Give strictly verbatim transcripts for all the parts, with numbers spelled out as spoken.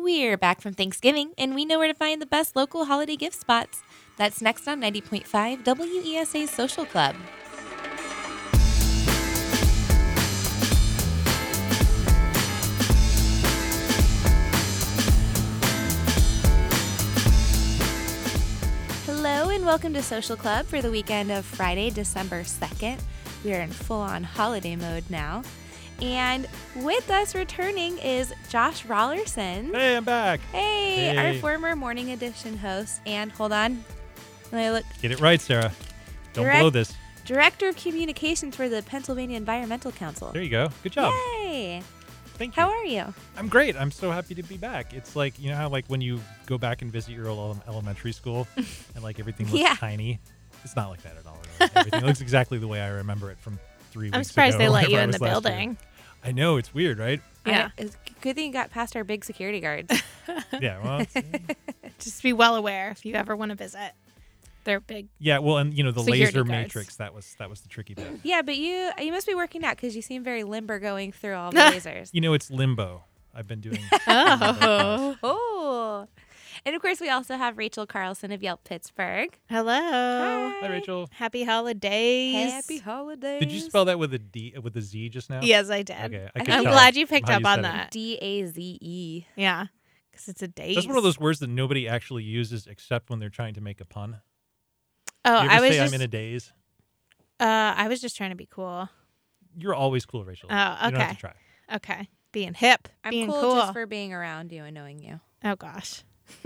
We're back from Thanksgiving, and we know where to find the best local holiday gift spots. That's next on ninety point five W E S A's Social Club. Hello, and welcome to Social Club for the weekend of Friday, December second. We are in full-on holiday mode now. And with us returning is Josh Rollerson. Hey, I'm back. Hey, Hey. our former Morning Edition host. And hold on. Let me look. Get it right, Sarah. Don't Direct- blow this. Director of Communications for the Pennsylvania Environmental Council. There you go. Good job. Yay. Thank you. How are you? I'm great. I'm so happy to be back. It's like, you know how like when you go back and visit your old elementary school and like everything looks Yeah. tiny? It's not like that at all. Really. Everything looks exactly the way I remember it from three weeks I'm surprised ago. they let you whenever I in was the last building. year. I know. It's weird, right? Yeah. I, it's a good thing you got past our big security guards. Yeah. Well, it's- Just be well aware if you ever want to visit. They're big. yeah. Well, and you know, the Security laser guards. matrix, that was that was the tricky bit. Yeah, but you you must be working out because you seem very limber going through all the lasers. You know, it's limbo. I've been doing Oh. Oh. And of course, we also have Rachel Carlson of Yelp Pittsburgh. Hello. Hi, Rachel. Happy holidays. Happy holidays. Did you spell that with a D with a Z just now? Yes, I did. Okay. I I'm could I'm tell glad you picked how up you on said it. that. D A Z E. Yeah. Because it's a days. That's one of those words that nobody actually uses except when they're trying to make a pun. Oh, you ever I was say just. I'm in a daze? uh, I was just trying to be cool. You're always cool, Rachel. Oh, You don't have okay. to try. Okay. Being hip. I'm being cool, cool. just for being around you and knowing you. Oh gosh.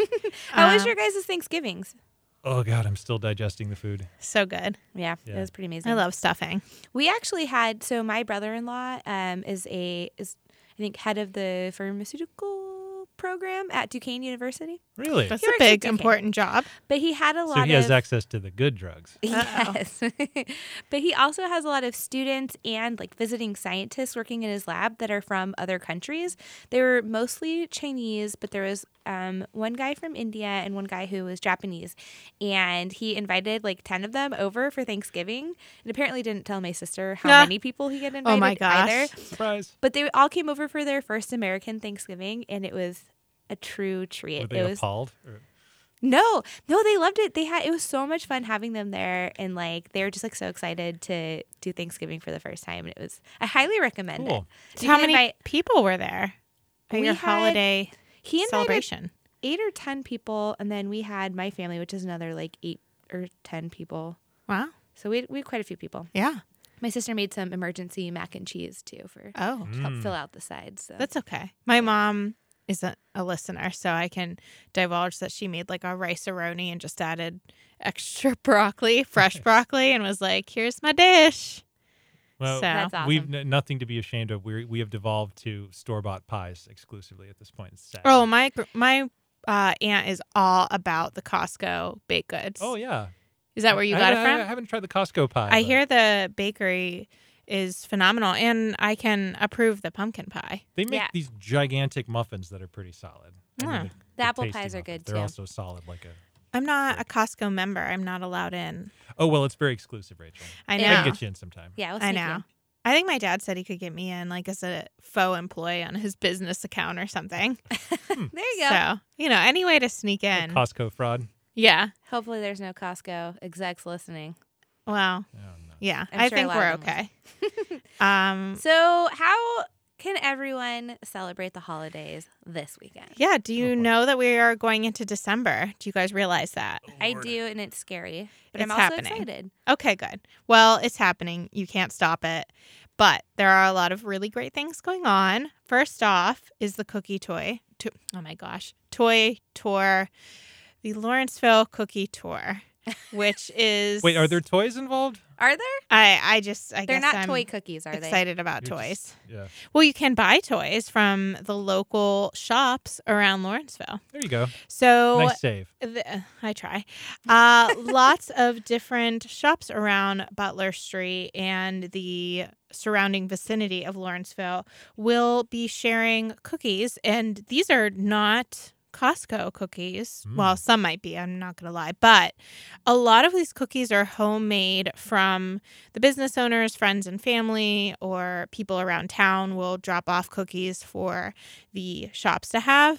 How was Um, your guys' Thanksgivings? Oh God, I'm still digesting the food. So good. Yeah, Yeah. it was pretty amazing. I love stuffing. We actually had so my brother-in-law um, is a is I think head of the pharmaceutical program at Duquesne University, Really? That's He a works at big Duquesne. important job. but he had a lot So he of has access to the good drugs. yes, but he also has a lot of students and like visiting scientists working in his lab that are from other countries. They were mostly Chinese, but there was um, one guy from India and one guy who was Japanese, and he invited like ten of them over for Thanksgiving, and apparently didn't tell my sister how Ah. many people he had invited Oh my gosh. either. Surprise. But they all came over for their first American Thanksgiving, and it was a true treat. Were they it was appalled? Or- no, no, they loved it. They had it was so much fun having them there, and like they were just like so excited to do Thanksgiving for the first time. And it was I highly recommend Cool. it. You How can many invite- people were there at We your had- holiday He invited celebration? eight or ten people, and then we had my family, which is another like eight or ten people. Wow. So we had, we had quite a few people. Yeah. My sister made some emergency mac and cheese too for Oh. to help Mm. fill out the sides. So. That's okay. My mom isn't a listener, so I can divulge that she made like a rice-a-roni and just added extra broccoli, fresh Nice. broccoli, and was like, "Here's my dish." Well, So- That's awesome. we've n- nothing to be ashamed of. We we have devolved to store bought pies exclusively at this point. It's sad. Oh, my gr- my uh, aunt is all about the Costco baked goods. Oh yeah. Is that where you I, got I, it from? I haven't tried the Costco pie. I but- hear the bakery is phenomenal, and I can approve the pumpkin pie. They make Yeah. these gigantic muffins that are pretty solid. I mean, Huh. the- The the apple tasty pies are muffins. good, They're too. also solid like a. I'm not a Costco member. I'm not allowed in. Oh well, it's very exclusive, Rachel. I know. Yeah. I can get you in sometime. yeah, we'll I sneak know. in. I think my dad said he could get me in, like as a faux employee on his business account or something. There you go. So, you know, any way to sneak in. Costco fraud. Yeah. Hopefully, there's no Costco execs listening. Well, Oh, no. yeah. I'm I sure a think lot we're of them okay. um, So, how can everyone celebrate the holidays this weekend? yeah. Do you Oh, boy. know that we are going into December? Do you guys realize that? I do, and it's scary, but I'm It's also happening. excited. Okay, good. Well, it's happening. You can't stop it. But there are a lot of really great things going on. First off is the cookie toy. To- oh my gosh. Toy tour. The Lawrenceville Cookie Tour, which is. Wait, are there toys involved? Are there? I, I just, I They're guess not I'm toy cookies, are they? excited about You're toys. just- yeah. Well, you can buy toys from the local shops around Lawrenceville. There you go. So Nice save. the, I try. Uh, lots of different shops around Butler Street and the surrounding vicinity of Lawrenceville will be sharing cookies. And these are not Costco cookies. Mm. Well, some might be, I'm not going to lie. But a lot of these cookies are homemade from the business owners, friends and family, or people around town will drop off cookies for the shops to have.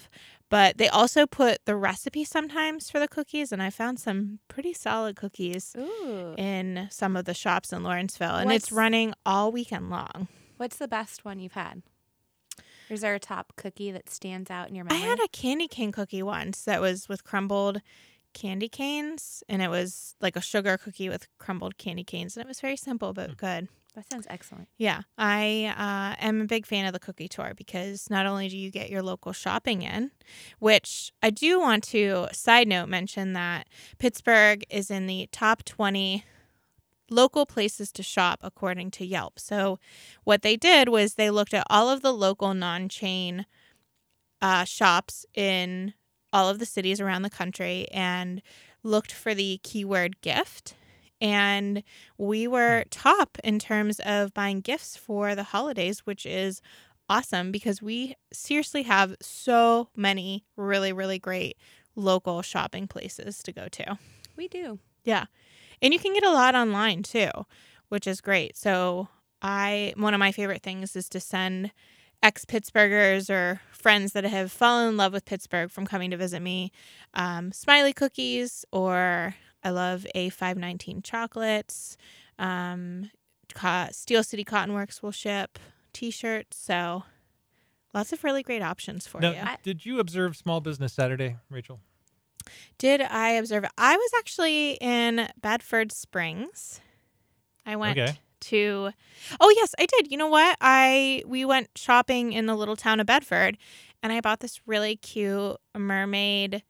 But they also put the recipe sometimes for the cookies, and I found some pretty solid cookies Ooh. in some of the shops in Lawrenceville, and What's- it's running all weekend long. What's the best one you've had? Is there a top cookie that stands out in your I memory? had a candy cane cookie once that was with crumbled candy canes, and it was like a sugar cookie with crumbled candy canes, and it was very simple but good. That sounds excellent. Yeah, I uh, am a big fan of the cookie tour because not only do you get your local shopping in, which I do want to, side note, mention that Pittsburgh is in the top twenty local places to shop according to Yelp. So what they did was they looked at all of the local non-chain uh, shops in all of the cities around the country and looked for the keyword gift. And we were top in terms of buying gifts for the holidays, which is awesome because we seriously have so many really, really great local shopping places to go to. We do. Yeah. And you can get a lot online too, which is great. So I one of my favorite things is to send ex-Pittsburghers or friends that have fallen in love with Pittsburgh from coming to visit me um, smiley cookies, or I love A five nineteen chocolates. Um, Co- Steel City Cotton Works will ship T-shirts. So lots of really great options for Now, you. I- did you observe Small Business Saturday, Rachel? Did I observe it? I was actually in Bedford Springs. I went Okay. to Oh yes, I did. You know what? I we went shopping in the little town of Bedford, and I bought this really cute mermaid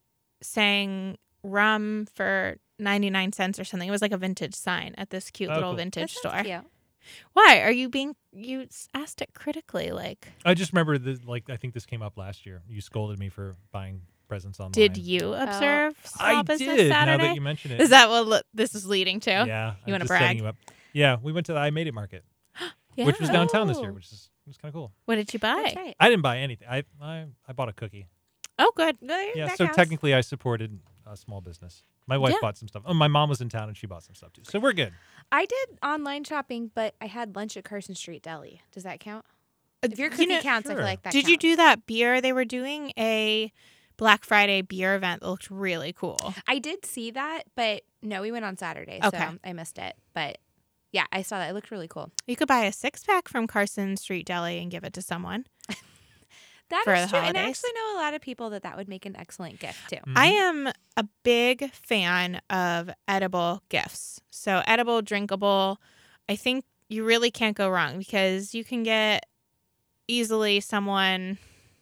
saying rum for ninety-nine cents or something. It was like a vintage sign at this cute Oh, little cool. vintage That sounds store. cute. Why? Are you being you s- asked it critically like I just remember the like I think this came up last year. You scolded me for buying presents online. did you observe Small I Business did. Saturday? Now that you mention it. Is that what lo- this is leading to? Yeah. You I'm wanna just setting brag? you up. Yeah, we went to the I Made It Market, Yeah. which was downtown this year, Oh. which is was kind of cool. What did you buy? That's right. I didn't buy anything. I I, I bought a cookie. Oh, good. There- Yeah, that so counts. technically I supported a small business. My wife Yeah. bought some stuff. Oh, my mom was in town and she bought some stuff too. So we're good. I did online shopping, but I had lunch at Carson Street Deli. Does that count? If your You cookie know- counts, I sure. feel like that Did you counts. do that beer? They were doing a Black Friday beer event that looked really cool. I did see that, but no, we went on Saturday, Okay. so I missed it. But yeah, I saw that. It looked really cool. You could buy a six pack from Carson Street Deli and give it to someone. That For is the true. And I holidays. actually know a lot of people that that would make an excellent gift too. Mm-hmm. I am a big fan of edible gifts. So, edible, drinkable. I think you really can't go wrong because you can get easily someone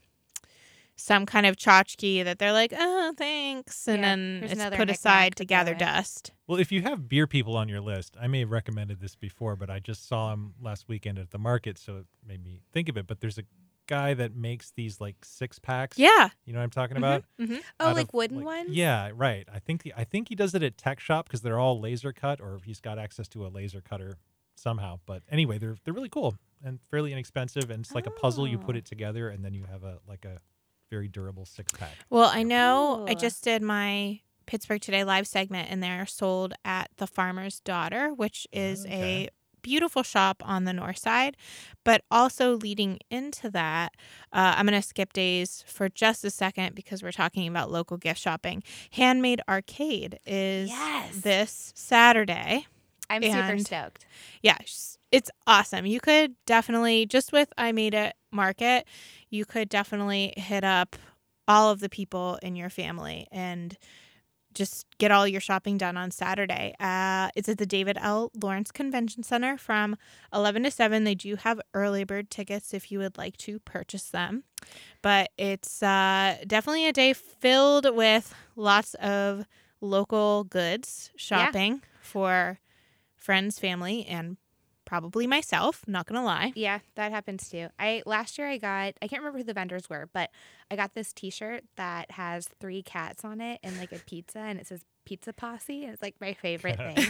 some kind of tchotchke that they're like, oh, thanks. And Yeah, then here's it's another put knick-knack aside to to throw gather in. dust. Well, if you have beer people on your list, I may have recommended this before, but I just saw him last weekend at the market, so it made me think of it. But there's a guy that makes these like six packs. Yeah. You know what I'm talking about? Mm-hmm. Oh, Out like of, wooden ones? Yeah, right. I think the, I think he does it at Tech Shop because they're all laser cut, or he's got access to a laser cutter somehow. But anyway, they're they're really cool and fairly inexpensive, and it's like a puzzle. You put Oh. it together, and then you have a like a very durable six pack. Well, I know I Cool. just did my Pittsburgh Today live segment, and they're sold at The Farmer's Daughter, which is Okay. a beautiful shop on the north side. But also leading into that, uh, I'm going to skip days for just a second because we're talking about local gift shopping. Handmade Arcade is Yes. this Saturday. I'm super And- stoked. Yeah, s- it's awesome. You could definitely, just with I Made It Market, you could definitely hit up all of the people in your family and just get all your shopping done on Saturday. Uh, it's at the David L. Lawrence Convention Center from eleven to seven. They do have early bird tickets if you would like to purchase them. But it's uh, definitely a day filled with lots of local goods shopping for friends, family, and probably myself. Not gonna lie. Yeah, that happens too. I last year I got I can't remember who the vendors were, but I got this T-shirt that has three cats on it and like a pizza, and it says Pizza Posse, and it's like my favorite thing.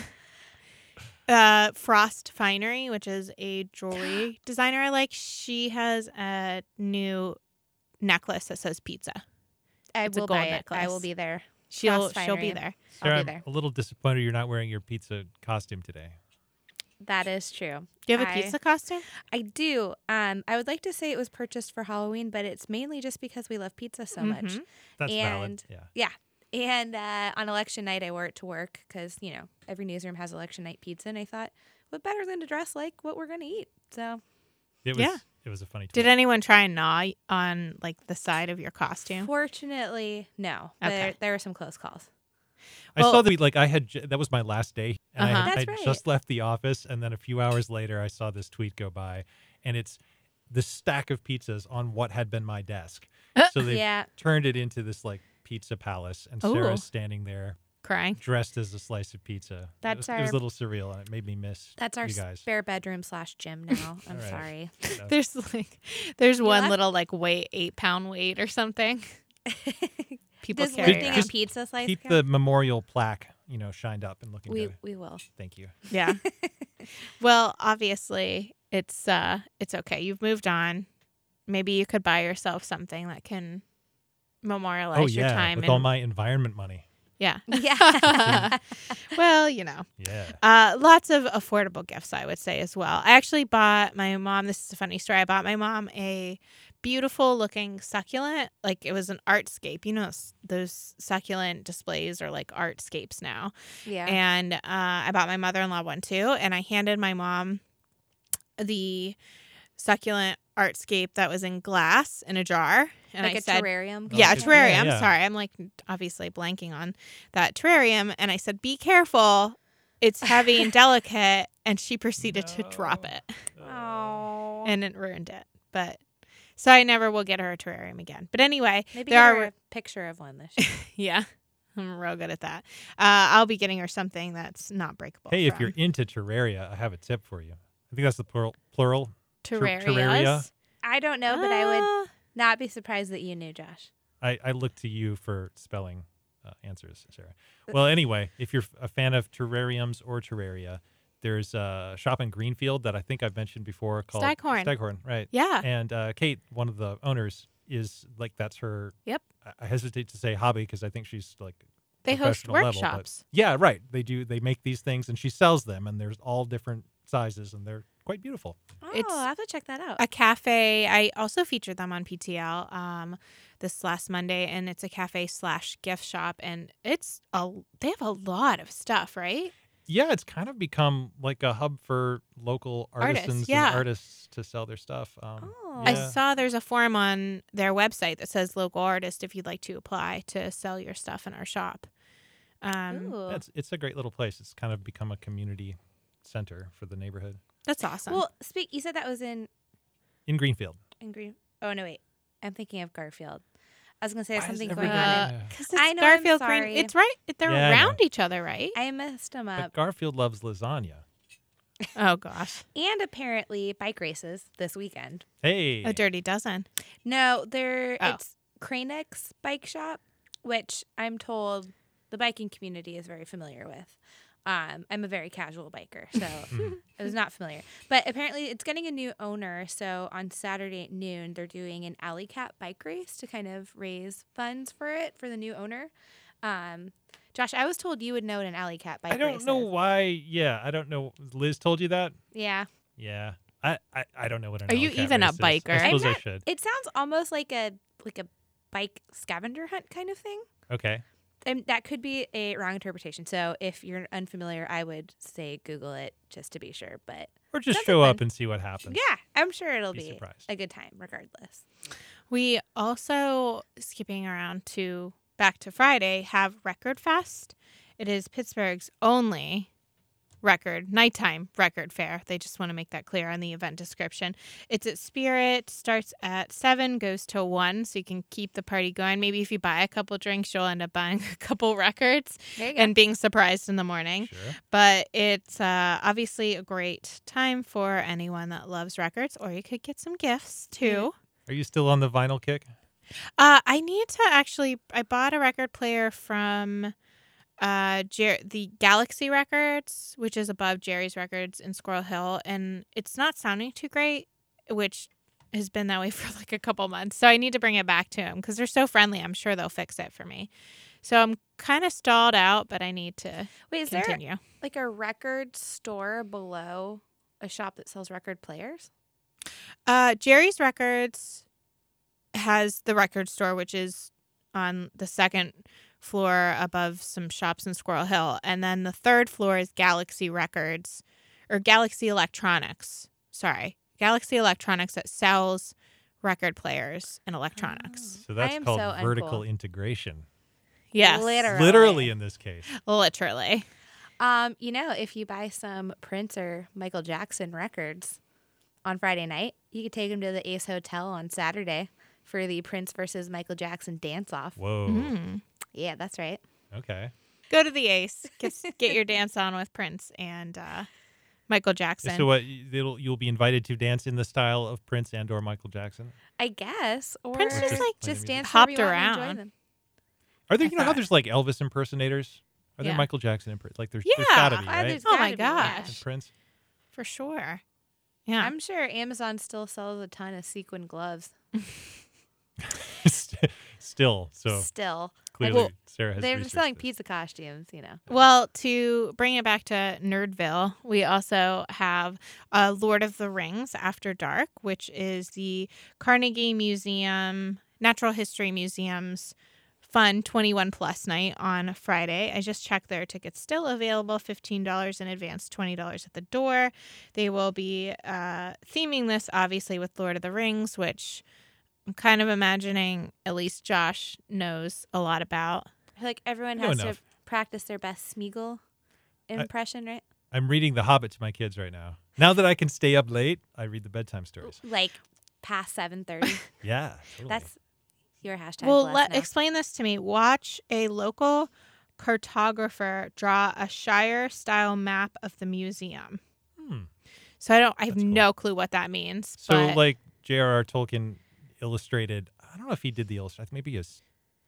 Uh, Frost Finery, which is a jewelry designer I like. She has a new necklace that says pizza. I It's a will gold buy it. I necklace. will be there. She'll Frost she'll be Finery. there. I'll Sarah, be I'm there. a little disappointed you're not wearing your pizza costume today. That is true. Do you have a I- pizza costume? I do. Um, I would like to say it was purchased for Halloween, but it's mainly just because we love pizza so much. Mhm. That's And- valid. Yeah. Yeah. And uh, on election night, I wore it to work because, you know, every newsroom has election night pizza. And I thought, what better than to dress like what we're going to eat? So, It was Yeah. it was a funny tweet. Did anyone try and gnaw on like the side of your costume? fortunately, no. Okay. There, there were some close calls. I Well- saw the like I had j- that was my last day and I Uh-huh. had That's I'd right. just left the office and then a few hours later I saw this tweet go by and it's the stack of pizzas on what had been my desk. So they Yeah. turned it into this like pizza palace and Ooh. Sarah's standing there Crying. dressed as a slice of pizza. That's it was, it was our- a little surreal and it made me miss That's our you guys. spare bedroom slash gym now. I'm All right. sorry. You know. There's like, there's one left- little like weight, eight pound weight or something. People Does carry lifting around. a Just pizza slice Keep count? the memorial plaque, you know, shined up and looking we good. we will. Thank you. Yeah. Well, obviously, it's uh it's okay. You've moved on. Maybe you could buy yourself something that can memorialize oh your yeah, time. with and, all my environment money. yeah. Yeah. Well, you know. Yeah. Uh, lots of affordable gifts, I would say, as well. I actually bought my mom, this is a funny story. I bought my mom a beautiful looking succulent. Like it was an artscape. You know, s- those succulent displays are like artscapes now. yeah. And uh, I bought my mother in law one too. And I handed my mom the succulent artscape that was in glass in a jar. And like I a said, terrarium. yeah, a Okay. terrarium. Yeah, yeah. Sorry, I'm like obviously blanking on that terrarium. And I said, be careful. It's heavy and delicate. And she proceeded to drop No. it Oh. and it ruined it. But so I never will get her a terrarium again. But anyway, Maybe there get are, her a picture of one this year. yeah, I'm real good at that. Uh, I'll be getting her something that's not breakable. Hey, if from you're into Terraria, I have a tip for you. I think that's the plural. plural. ter- Terrarias. Terraria. I don't know, but I would Uh, not be surprised that you knew, Josh. I, I look to you for spelling uh, answers, Sarah. Well, anyway, if you're a fan of terrariums or Terraria, there's a shop in Greenfield that I think I've mentioned before called Staghorn. Staghorn, right? Yeah. And uh, Kate, one of the owners, is like that's her. Yep. I- I hesitate to say hobby because I think she's like They host professional level, but- workshops. yeah, right. They do. They make these things, and she sells them, and there's all different sizes, and they're quite beautiful. Oh, It's I'll have to check that out. A cafe. I also featured them on P T L um, this last Monday, and it's a cafe slash gift shop, and it's a they have a lot of stuff, right? Yeah, it's kind of become like a hub for local Artists, artisans yeah. and artists to sell their stuff. Um, Oh. I yeah. saw there's a form on their website that says local artist if you'd like to apply to sell your stuff in our shop. Um, Ooh. It's it's a great little place. It's kind of become a community center for the neighborhood that's awesome. Well, speak. You said that was in in Greenfield. in Green. Oh no, wait. I'm thinking of Garfield. I was gonna say there's Why is something every going on. Uh, In, Yeah. because I it's know, I'm Garfield Green. sorry. It's right. They're Yeah, I know. around each other, right? I messed them But up. Garfield loves lasagna. Oh gosh, And apparently bike races this weekend. Hey, a dirty dozen. No, they're Oh. it's Cranex Bike Shop, which I'm told the biking community is very familiar with. Um, I'm a very casual biker, so I was not familiar. But apparently, it's getting a new owner. So on Saturday at noon, they're doing an Alley Cat bike race to kind of raise funds for it for the new owner. Um, Josh, I was told you would know what an Alley Cat bike I don't race know is. why. Yeah, I don't know. Liz told you that. Yeah, Yeah, I I, I don't know what. An Are you Alley Cat even a race is. biker? I I'm suppose I not- should. it sounds almost like a like a bike scavenger hunt kind of thing. Okay. And that could be a wrong interpretation. So if you're unfamiliar, I would say Google it just to be sure. But Or just Sounds show like up fun. and see what happens. yeah, I'm sure it'll Be be surprised. a good time regardless. We also, skipping around to back to Friday, have Record Fest. It is Pittsburgh's only record, nighttime record fair. They just want to make that clear on the event description. It's at Spirit, starts at seven, goes till one, so you can keep the party going. Maybe if you buy a couple drinks, you'll end up buying a couple records There you and being surprised in the morning. Sure. But it's uh, obviously a great time for anyone that loves records, or you could get some gifts too. Are you still on the vinyl kick? Uh, I need to actually. I bought a record player from uh, Jer- the Galaxy Records, which is above Jerry's Records in Squirrel Hill, and it's not sounding too great, which has been that way for like a couple months. So I need to bring it back to them because they're so friendly. I'm sure they'll fix it for me. So I'm kind of stalled out, but I need to Wait, is continue. there like a record store below a shop that sells record players? Uh, Jerry's Records has the record store, which is on the second floor above some shops in Squirrel Hill. And then the third floor is Galaxy Records or Galaxy Electronics. Sorry, Galaxy Electronics that sells record players and electronics. So that's am called so vertical uncool. integration. Yes. Literally. Literally in this case. Literally. Um, you know, if you buy some Prince or Michael Jackson records on Friday night, you could take them to the Ace Hotel on Saturday for the Prince versus Michael Jackson dance-off. Whoa. Mm. Yeah, that's right. Okay. Go to the Ace. Get, get your dance on with Prince and uh, Michael Jackson. So what? It'll, you'll be invited to dance in the style of Prince and or Michael Jackson. I guess. Or Prince just, just, like, just play the dance hopped wherever you want and around. enjoy them. Are there? I You know how thought- there's like Elvis impersonators? Are there Yeah. Michael Jackson impersonators? Like there's, Yeah. there's gotta be, Uh, right? there's Oh my gotta be, yeah. gosh. And Prince. For sure. Yeah. I'm sure Amazon still sells a ton of sequin gloves. Still, so Still. clearly well, Sarah has. They're researched selling this. pizza costumes, you know. Well, to bring it back to Nerdville, we also have uh, Lord of the Rings After Dark, which is the Carnegie Museum, Natural History Museum's fun twenty-one plus night on Friday. I just checked their tickets still available, fifteen dollars in advance, twenty dollars at the door. They will be uh, theming this, obviously, with Lord of the Rings, which I'm kind of imagining at least Josh knows a lot about. I feel like everyone I know has enough. to practice their best Smeagol impression, right? I'm reading The Hobbit to my kids right now. Now that I can stay up late, I read the bedtime stories. Like past seven thirty. Yeah, totally. That's your hashtag. Well, blessed let now. explain this to me. Watch a local cartographer draw a Shire style map of the museum. Hmm. So I don't I have That's cool. no clue what that means. So but like J R R. Tolkien illustrated. I don't know if he did the illustration. Maybe his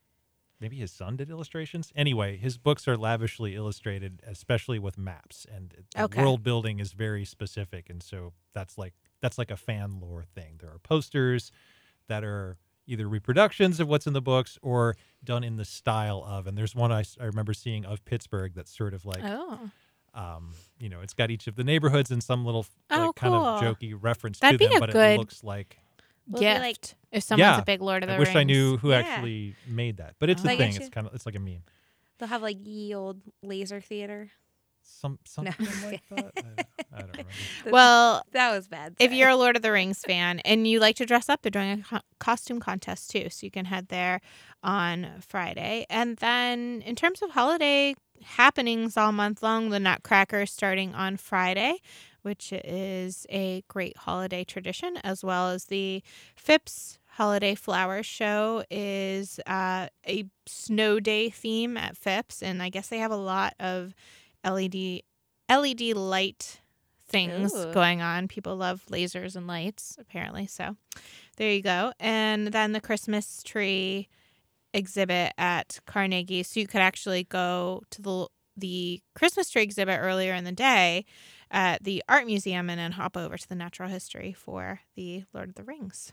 maybe his son did illustrations. Anyway, his books are lavishly illustrated, especially with maps, and the Okay. world building is very specific. And so that's like that's like a fan lore thing. There are posters that are either reproductions of what's in the books or done in the style of. And there's one I, s- I remember seeing of Pittsburgh that's sort of like, oh. um, you know, it's got each of the neighborhoods and some little like, Oh, kind of cool. jokey reference That'd to be them, a but it good looks like. Will it be Gift. like- if someone's Yeah. a big Lord of the I Rings. wish I knew who Yeah. actually made that, but it's Oh. a Like thing. actually- It's kind of it's like a meme. They'll have like ye old laser theater. Some something like that. I, I don't remember. Well, That was bad. if sorry. you're a Lord of the Rings fan and you like to dress up, they're doing a co- costume contest too. So you can head there on Friday. And then in terms of holiday happenings all month long, the Nutcracker starting on Friday, which is a great holiday tradition, as well as the Phipps Holiday Flower Show is uh, a snow day theme at Phipps. And I guess they have a lot of L E D L E D light things Ooh. going on. People love lasers and lights, apparently. So there you go. And then the Christmas tree exhibit at Carnegie. So you could actually go to the the Christmas tree exhibit earlier in the day at the art museum and then hop over to the natural history for the Lord of the Rings.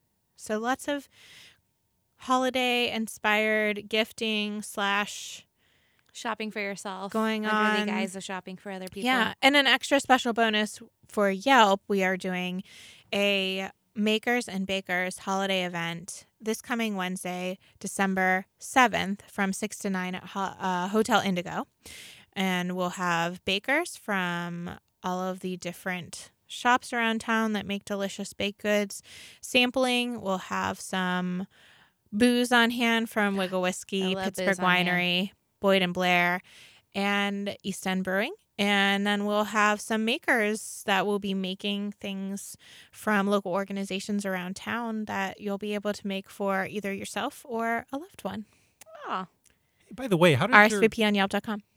So lots of holiday inspired gifting slash shopping for yourself Going under on. the guise of shopping for other people. Yeah, and an extra special bonus for Yelp, we are doing a Makers and Bakers holiday event this coming Wednesday, December seventh from six to nine at Ho- uh, Hotel Indigo. And we'll have bakers from all of the different shops around town that make delicious baked goods sampling. We'll have some booze on hand from Wiggle I Whiskey, love Pittsburgh booze on hand. Winery, Boyd and Blair, and East End Brewing. And then we'll have some makers that will be making things from local organizations around town that you'll be able to make for either yourself or a loved one. Oh, Hey, by the way, how did R S your V P on Yelp dot com.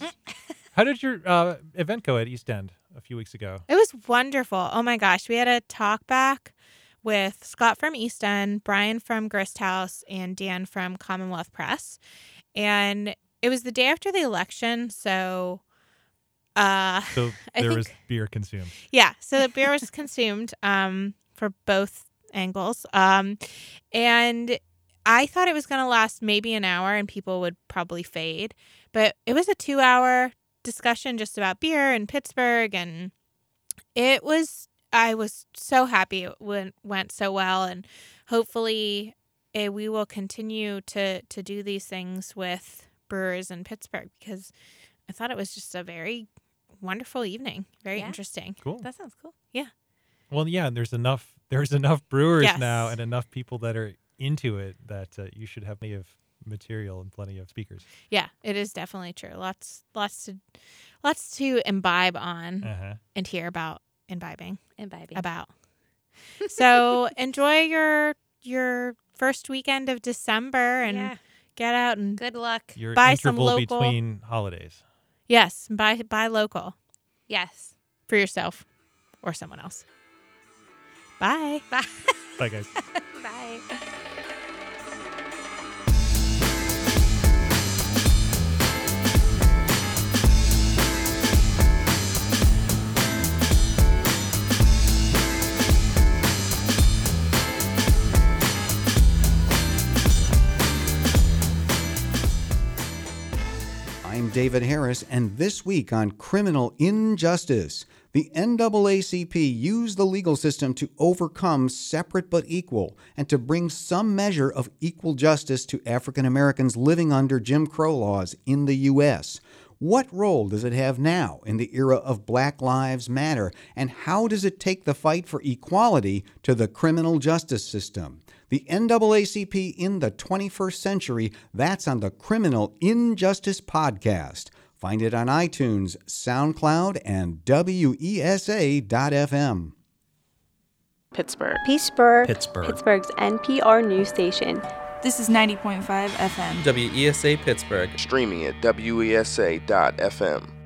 how did your uh, event go at East End a few weeks ago? It was wonderful. Oh my gosh. We had a talk back with Scott from East End, Brian from Grist House, and Dan from Commonwealth Press. And it was the day after the election. So, uh, So I there think- was beer consumed. yeah. So the beer was consumed um, for both angles. Um, and I thought it was going to last maybe an hour and people would probably fade. But it was a two-hour discussion just about beer in Pittsburgh. And it was, I was so happy it went, went so well. And hopefully eh, we will continue to, to do these things with brewers in Pittsburgh, because I thought it was just a very wonderful evening. Very Yeah. interesting. Cool. That sounds cool. Well, yeah, there's enough there's enough brewers Yes. now and enough people that are into it that uh, you should have plenty of material and plenty of speakers. Yeah, it is definitely true. Lots, lots to, lots to imbibe on Uh-huh. and hear about imbibing Imbibing. about. So enjoy your your first weekend of December and Yeah. get out and Good luck. Your Buy some interval local- between holidays. yes, buy buy local Yes. for yourself or someone else. Bye. Bye. Bye, guys. Bye. I'm David Harris, and this week on Criminal Injustice, the N double A C P used the legal system to overcome separate but equal and to bring some measure of equal justice to African Americans living under Jim Crow laws in the U S What role does it have now in the era of Black Lives Matter, and how does it take the fight for equality to the criminal justice system? The N double A C P in the twenty-first century, that's on the Criminal Injustice Podcast. Find it on iTunes, SoundCloud, and W E S A dot F M. Pittsburgh. Pittsburgh, Pittsburgh. Pittsburgh's N P R news station. This is ninety point five F M. W E S A Pittsburgh. Streaming at W E S A dot F M.